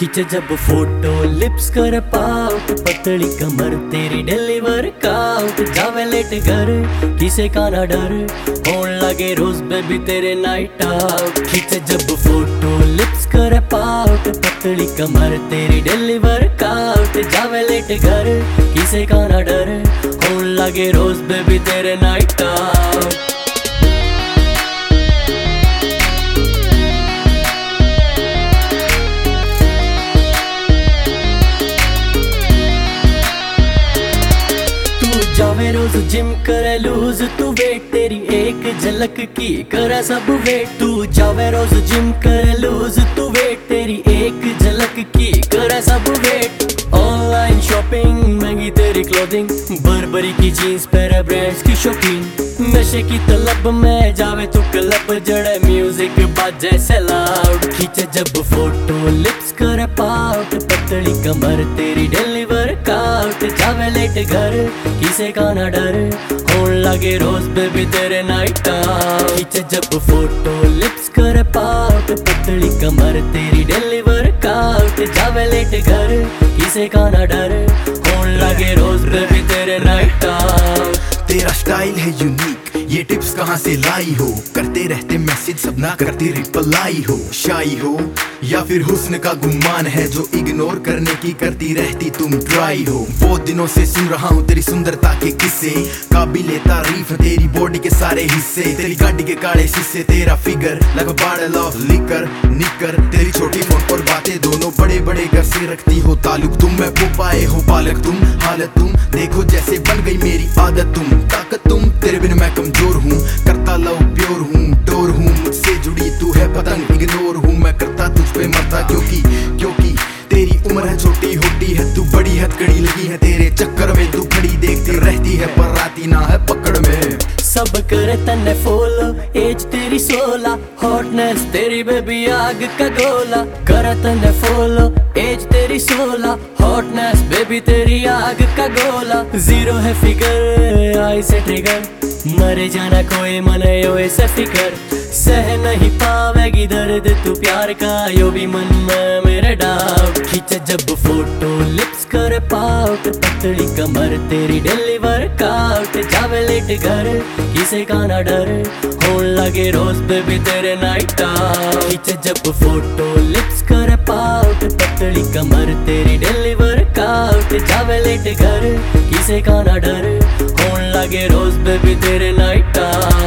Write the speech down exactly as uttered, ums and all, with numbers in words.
खींचे जब photo lips कर पाउट, पतली कमर तेरी डिलीवर काउट, जावे लेट घर किसे का ना डर, होन लगे रोज बेबी तेरे नाइट आउट। खींचे जब फोटो लिप्स कर पाउट, पतली कमर तेरी डिलीवर काउट, जावे लेट घर किसे का ना डर, होन लगे रोज बेबी तेरे नाइट आउट। जावे रोज जिम करे लूज, तू वेट तेरी एक झलक की करे सब वेट। तू जावे रोज जिम करे लूज, तू वेट तेरी एक झलक की करे सब वेट। ऑनलाइन शॉपिंग महंगी तेरी क्लोथिंग, बर्बरी की जीन्स पहरे ब्रांड्स की शौकीन, नशे की तलब में जावे तू क्लब, जड़े म्यूजिक बाजे से लाउड। खींचे जब फोटो लिप्स करे पाउट, पतली कमर तेरी डिलीवर काउट, जावे लेट घर किसे का ना डर, होन लगे रोज बेबी तेरे नाइट आउट। खींचे जब फोटो लिप्स करे पाउट, पतली कमर तेरी डिलीवर काउट, जावे लेट घर किसे का ना डर, होन लगे रोज बेबी तेरे नाइट आउट। तेरा स्टाइल है यूनिक, ये टिप्स कहाँ से लाई हो, करते रहते मैसेज सब ना करते रिप्लाई हो। शाई हो या फिर हुस्न का गुमान है जो इग्नोर करने की करती रहती तुम ट्राई हो। बहुत दिनों से सुन रहा हूँ तेरी सुंदरता के किस्से, काबिले तारीफ तेरी बॉडी के सारे हिस्से, तेरी गाड़ी के काले शीशे, तेरा figure like a bottle of liquor knicker, तेरी छोटी फोन पर बातें दोनों बड़े बड़े घर से रखती हो ताल्लुक तुम, मैं पाए हो पालक तुम, हालत तुम देखो जैसे बन गई मेरी आदत तुम, ताकत तुम तेरे बिन मैं कमजोर हूँ, करता लव प्योर हूँ, डोर हूँ मुझसे जुड़ी तू है पतंग, इग्नोर हूँ मैं करता तुझ पे मरता, क्योंकि क्योंकि तेरी उम्र है छोटी होती है तू बड़ी हथकड़ी, लगी है तेरे चक्कर में तू खड़ी देखती रहती है पर आती ना है पकड़ में। सब करे तन्ने फॉलो, एज तेरी सोलह, हॉटनेस तेरी बेबी आग का गोला। करे तन्ने फॉलो, एज तेरी सोलह, हॉटनेस बेबी तेरी आग का गोला। जीरो है फिगर आई से ट्रिगर, मरे जाना कोई मने यो ऐसे फिकर, सह नहीं पावेगी दर्द तू प्यार का, यो भी मन में मेरे डाउट। खींचे जब फोटो लिप्स कर पाउट, पतली कमर तेरी डिलीवर काउट, जावे लेट घर किसे का ना डर, होन लगे रोज बेबी तेरे नाइट आउट। खींचे जब फोटो लिप्स कर पाउट, पतली कमर तेरी डिलीवर काउट, जावे लेट घर किसे का ना डर, होन लगे रोज बेबी तेरे नाइट आउट।